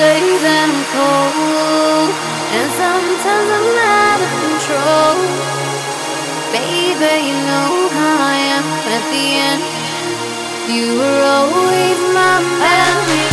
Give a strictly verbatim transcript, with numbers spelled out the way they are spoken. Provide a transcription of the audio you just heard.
days that I'm cold, and sometimes I'm out of control. Baby, you know how I am at the end. You were always my man.